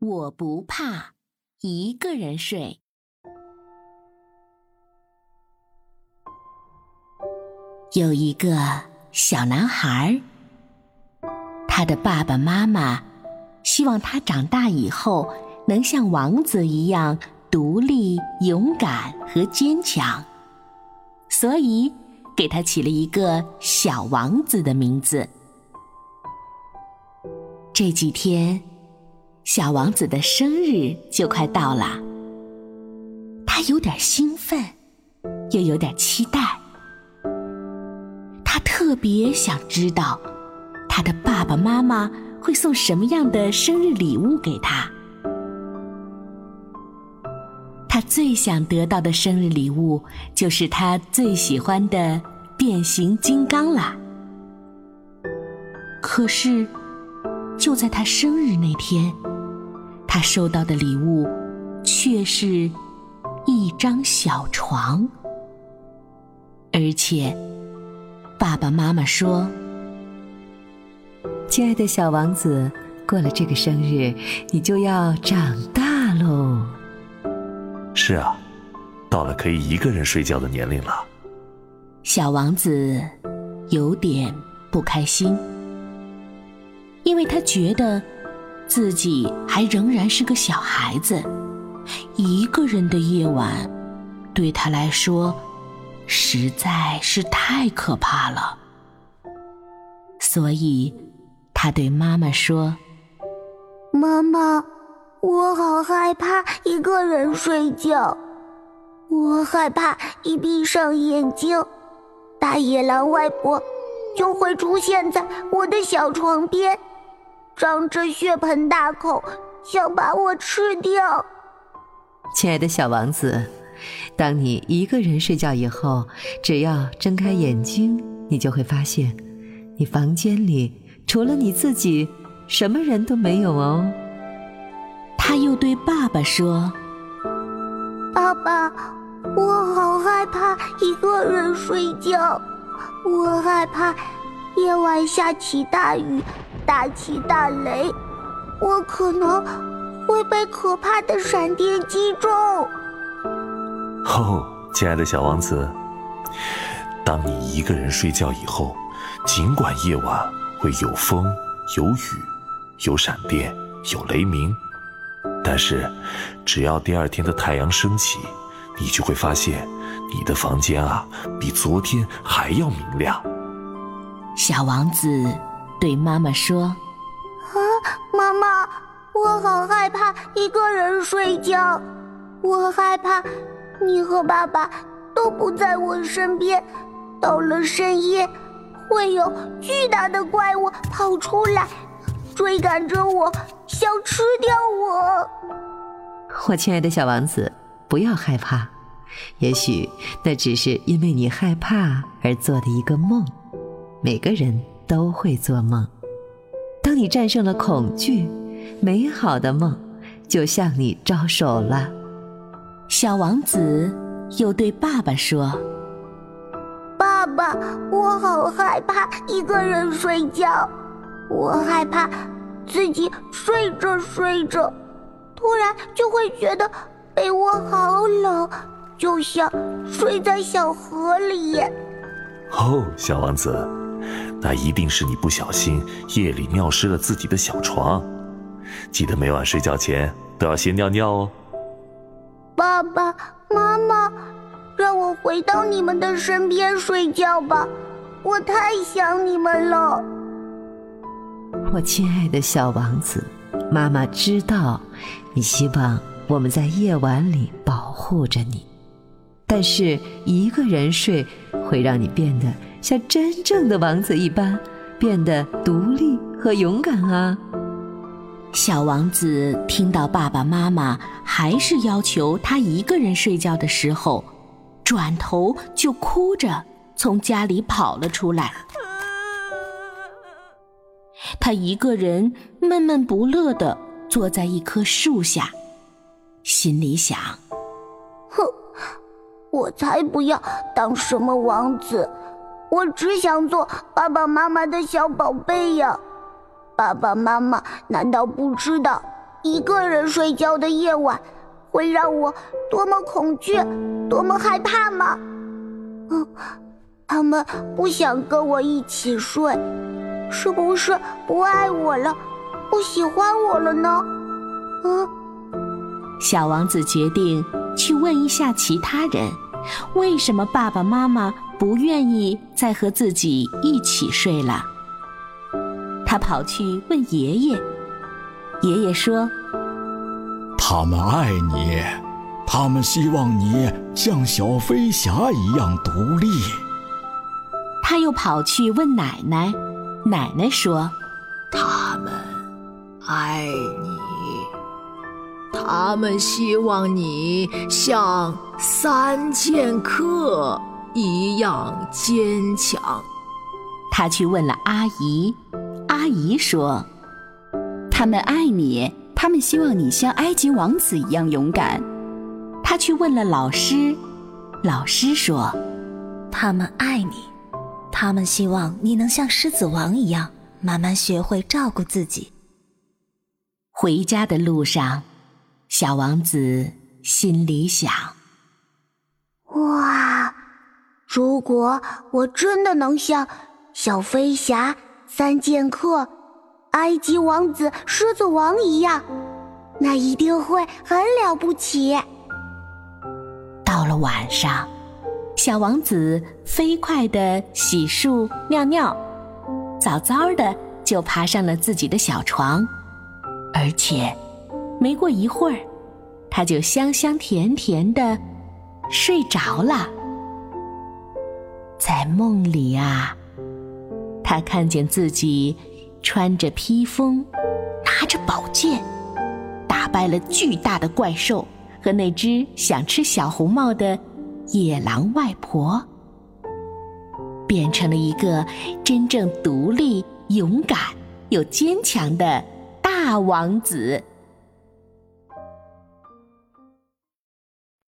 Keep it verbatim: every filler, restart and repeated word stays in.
我不怕一个人睡。有一个小男孩，他的爸爸妈妈希望他长大以后能像王子一样独立、勇敢和坚强，所以给他起了一个小王子的名字。这几天，小王子的生日就快到了，他有点兴奋，又有点期待。他特别想知道，他的爸爸妈妈会送什么样的生日礼物给他。他最想得到的生日礼物，就是他最喜欢的变形金刚啦。可是，就在他生日那天，他收到的礼物却是一张小床，而且爸爸妈妈说：“ 亲爱的小王子，过了这个生日，你就要长大喽。” 是啊，到了可以一个人睡觉的年龄了。 小王子有点不开心，因为他觉得自己还仍然是个小孩子，一个人的夜晚对他来说实在是太可怕了。所以他对妈妈说：“ 妈妈，我好害怕一个人睡觉，我害怕一闭上眼睛，大野狼外婆就会出现在我的小床边，张着血盆大口，想把我吃掉。” 亲爱的小王子，当你一个人睡觉以后，只要睁开眼睛，你就会发现，你房间里除了你自己，什么人都没有哦。 他又对爸爸说：“ 爸爸，我好害怕一个人睡觉，我害怕夜晚下起大雨，大起大雷，我可能会被可怕的闪电击中。” 哦，亲爱的小王子，当你一个人睡觉以后，尽管夜晚会有风、有雨、有闪电、有雷鸣，但是只要第二天的太阳升起，你就会发现你的房间啊，比昨天还要明亮。 小王子对妈妈说：“ 啊，妈妈，我好害怕一个人睡觉，我害怕你和爸爸都不在我身边，到了深夜会有巨大的怪物跑出来，追赶着我，想吃掉我。” 我亲爱的小王子，不要害怕，也许那只是因为你害怕而做的一个梦。每个人都会做梦，当你战胜了恐惧，美好的梦就向你招手了。 小王子又对爸爸说：“ 爸爸，我好害怕一个人睡觉，我害怕自己睡着睡着，突然就会觉得被窝好冷，就像睡在小河里。” 哦，小王子，那一定是你不小心夜里尿湿了自己的小床，记得每晚睡觉前都要先尿尿哦。 爸爸妈妈，让我回到你们的身边睡觉吧，我太想你们了。 我亲爱的小王子，妈妈知道你希望我们在夜晚里保护着你，但是一个人睡会让你变得像真正的王子一般，变得独立和勇敢啊。 小王子听到爸爸妈妈还是要求他一个人睡觉的时候，转头就哭着从家里跑了出来。他一个人闷闷不乐地坐在一棵树下，心里想： 哼，我才不要当什么王子，我只想做爸爸妈妈的小宝贝呀。爸爸妈妈难道不知道一个人睡觉的夜晚会让我多么恐惧，多么害怕吗？嗯，他们不想跟我一起睡，是不是不爱我了，不喜欢我了呢？嗯， 小王子决定去问一下其他人，为什么爸爸妈妈不愿意再和自己一起睡了。他跑去问爷爷，爷爷说： 他们爱你，他们希望你像小飞侠一样独立。 他又跑去问奶奶，奶奶说： 他们爱你，他们希望你像三剑客一样坚强。 他去问了阿姨，阿姨说： 他们爱你，他们希望你像埃及王子一样勇敢。 他去问了老师，老师说： 他们爱你，他们希望你能像狮子王一样慢慢学会照顾自己。 回家的路上，小王子心里想： 哇，如果我真的能像小飞侠、三剑客、埃及王子、狮子王一样，那一定会很了不起。 到了晚上，小王子飞快地洗漱尿尿，早早的就爬上了自己的小床，而且没过一会儿，他就香香甜甜地睡着了。在梦里啊，他看见自己穿着披风，拿着宝剑，打败了巨大的怪兽和那只想吃小红帽的野狼外婆，变成了一个真正独立、勇敢又坚强的大王子。